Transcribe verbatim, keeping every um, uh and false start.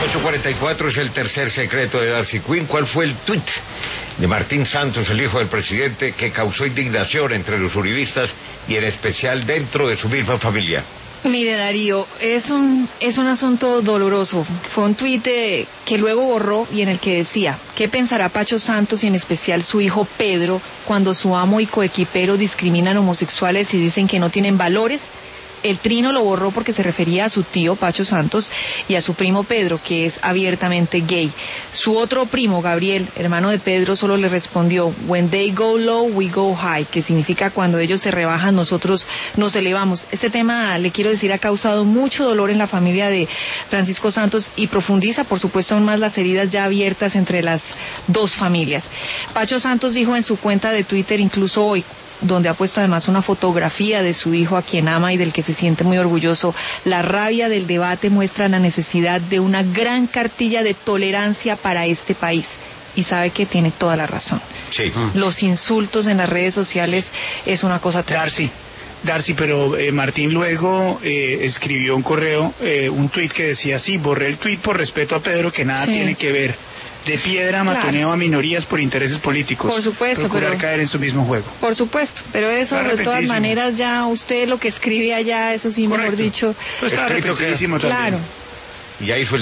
ocho cuarenta y cuatro es el tercer secreto de Darcy Quinn. ¿Cuál fue el tuit de Martín Santos, el hijo del presidente, que causó indignación entre los uribistas y en especial dentro de su misma familia? Mire, Darío, es un es un asunto doloroso. Fue un tuit de, que luego borró y en el que decía: ¿qué pensará Pacho Santos y en especial su hijo Pedro cuando su amo y coequipero discriminan homosexuales y dicen que no tienen valores? El trino lo borró porque se refería a su tío Pacho Santos y a su primo Pedro, que es abiertamente gay. Su otro primo, Gabriel, hermano de Pedro, solo le respondió: when they go low, we go high, que significa cuando ellos se rebajan, nosotros nos elevamos. Este tema, le quiero decir, ha causado mucho dolor en la familia de Francisco Santos y profundiza, por supuesto, aún más las heridas ya abiertas entre las dos familias. Pacho Santos dijo en su cuenta de Twitter, incluso hoy, donde ha puesto además una fotografía de su hijo a quien ama y del que se siente muy orgulloso: la rabia del debate muestra la necesidad de una gran cartilla de tolerancia para este país. Y sabe que tiene toda la razón. Sí. Los insultos en las redes sociales es una cosa terrible. Darcy, Darcy, pero eh, Martín luego eh, escribió un correo, eh, un tuit que decía así: borré el tuit por respeto a Pedro, que nada sí. tiene que ver. De piedra matoneo claro. a minorías por intereses políticos. Por supuesto. Procurar pero, caer en su mismo juego. Por supuesto, pero eso de todas maneras ya usted lo que escribe allá, eso sí, Correcto. mejor dicho. Pues está repetidísimo también. Claro. Y ahí fue el